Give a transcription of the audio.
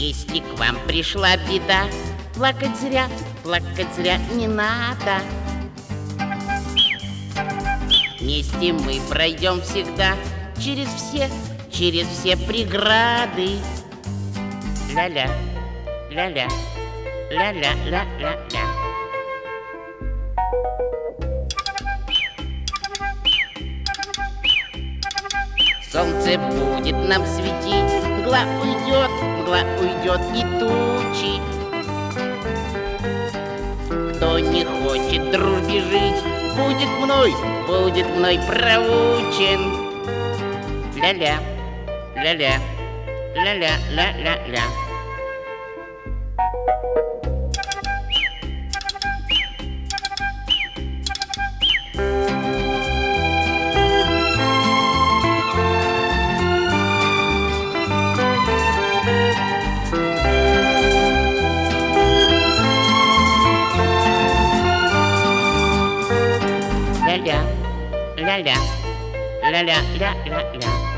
Если к вам пришла беда, плакать зря не надо. Вместе мы пройдем всегда через все преграды. Ля-ля, ля-ля, ля-ля-ля-ля-ля. Солнце будет нам светить, мгла уйдет и тучи. Кто не хочет дружбе жить, будет мной проучен. Ля-ля, ля-ля, ля-ля-ля-ля-ля. Ля-ля, ля-ля, ля-ля-ля-ля-ля.